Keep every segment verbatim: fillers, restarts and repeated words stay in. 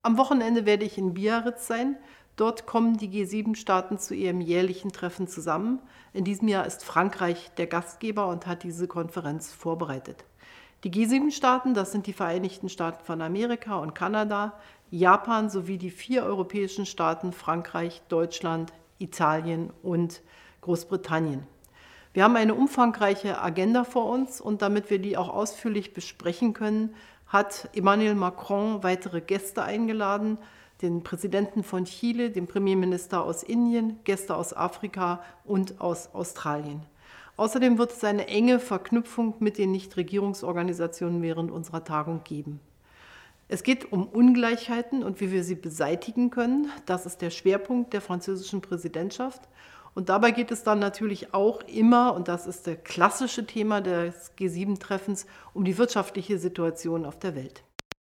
Am Wochenende werde ich in Biarritz sein. Dort kommen die G sieben Staaten zu ihrem jährlichen Treffen zusammen. In diesem Jahr ist Frankreich der Gastgeber und hat diese Konferenz vorbereitet. Die G sieben Staaten, das sind die Vereinigten Staaten von Amerika und Kanada, Japan sowie die vier europäischen Staaten Frankreich, Deutschland, Italien und Großbritannien. Wir haben eine umfangreiche Agenda vor uns und damit wir die auch ausführlich besprechen können, hat Emmanuel Macron weitere Gäste eingeladen, den Präsidenten von Chile, den Premierminister aus Indien, Gäste aus Afrika und aus Australien. Außerdem wird es eine enge Verknüpfung mit den Nichtregierungsorganisationen während unserer Tagung geben. Es geht um Ungleichheiten und wie wir sie beseitigen können. Das ist der Schwerpunkt der französischen Präsidentschaft. Und dabei geht es dann natürlich auch immer, und das ist das klassische Thema des G sieben Treffens, um die wirtschaftliche Situation auf der Welt.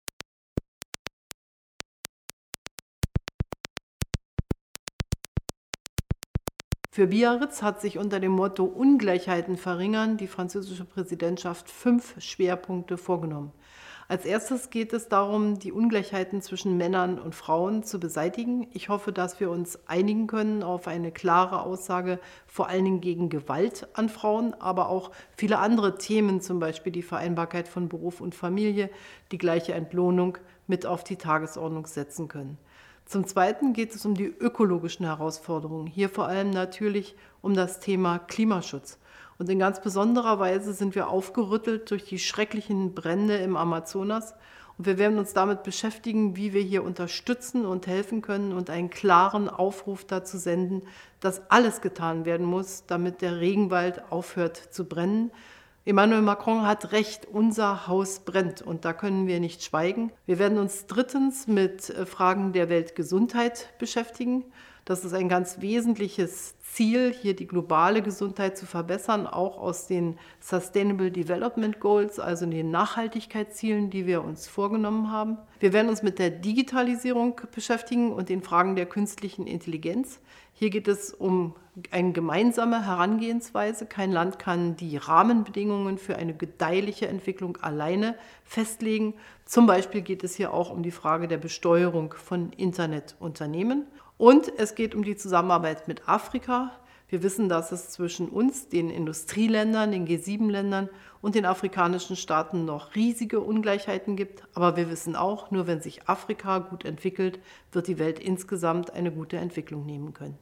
Für Biarritz hat sich unter dem Motto Ungleichheiten verringern die französische Präsidentschaft fünf Schwerpunkte vorgenommen. Als erstes geht es darum, die Ungleichheiten zwischen Männern und Frauen zu beseitigen. Ich hoffe, dass wir uns einigen können auf eine klare Aussage, vor allen Dingen gegen Gewalt an Frauen, aber auch viele andere Themen, zum Beispiel die Vereinbarkeit von Beruf und Familie, die gleiche Entlohnung mit auf die Tagesordnung setzen können. Zum Zweiten geht es um die ökologischen Herausforderungen, hier vor allem natürlich um das Thema Klimaschutz. Und in ganz besonderer Weise sind wir aufgerüttelt durch die schrecklichen Brände im Amazonas. Und wir werden uns damit beschäftigen, wie wir hier unterstützen und helfen können und einen klaren Aufruf dazu senden, dass alles getan werden muss, damit der Regenwald aufhört zu brennen. Emmanuel Macron hat recht, unser Haus brennt und da können wir nicht schweigen. Wir werden uns drittens mit Fragen der Weltgesundheit beschäftigen. Das ist ein ganz wesentliches Ziel, hier die globale Gesundheit zu verbessern, auch aus den Sustainable Development Goals, also den Nachhaltigkeitszielen, die wir uns vorgenommen haben. Wir werden uns mit der Digitalisierung beschäftigen und den Fragen der künstlichen Intelligenz. Hier geht es um eine gemeinsame Herangehensweise. Kein Land kann die Rahmenbedingungen für eine gedeihliche Entwicklung alleine festlegen. Zum Beispiel geht es hier auch um die Frage der Besteuerung von Internetunternehmen. Und es geht um die Zusammenarbeit mit Afrika. Wir wissen, dass es zwischen uns, den Industrieländern, den G sieben Ländern und den afrikanischen Staaten noch riesige Ungleichheiten gibt. Aber wir wissen auch, nur wenn sich Afrika gut entwickelt, wird die Welt insgesamt eine gute Entwicklung nehmen können.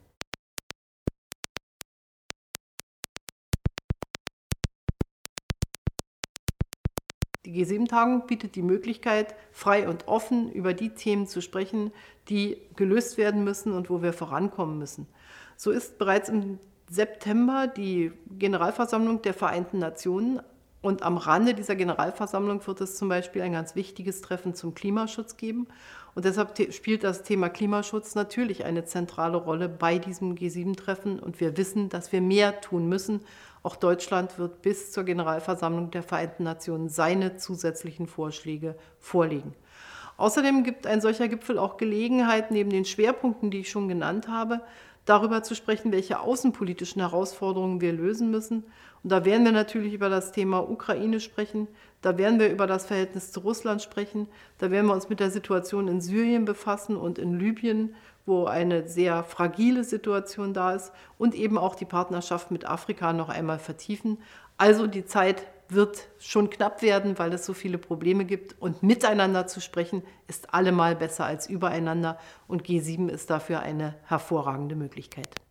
Die G sieben Tagung bietet die Möglichkeit, frei und offen über die Themen zu sprechen, die gelöst werden müssen und wo wir vorankommen müssen. So ist bereits im September die Generalversammlung der Vereinten Nationen und am Rande dieser Generalversammlung wird es zum Beispiel ein ganz wichtiges Treffen zum Klimaschutz geben. Und deshalb spielt das Thema Klimaschutz natürlich eine zentrale Rolle bei diesem G sieben Treffen. Und wir wissen, dass wir mehr tun müssen. Auch Deutschland wird bis zur Generalversammlung der Vereinten Nationen seine zusätzlichen Vorschläge vorlegen. Außerdem gibt ein solcher Gipfel auch Gelegenheit, neben den Schwerpunkten, die ich schon genannt habe, darüber zu sprechen, welche außenpolitischen Herausforderungen wir lösen müssen. Und da werden wir natürlich über das Thema Ukraine sprechen, da werden wir über das Verhältnis zu Russland sprechen, da werden wir uns mit der Situation in Syrien befassen und in Libyen, wo eine sehr fragile Situation da ist und eben auch die Partnerschaft mit Afrika noch einmal vertiefen. Also die Zeit wird schon knapp werden, weil es so viele Probleme gibt und miteinander zu sprechen ist allemal besser als übereinander und G sieben ist dafür eine hervorragende Möglichkeit.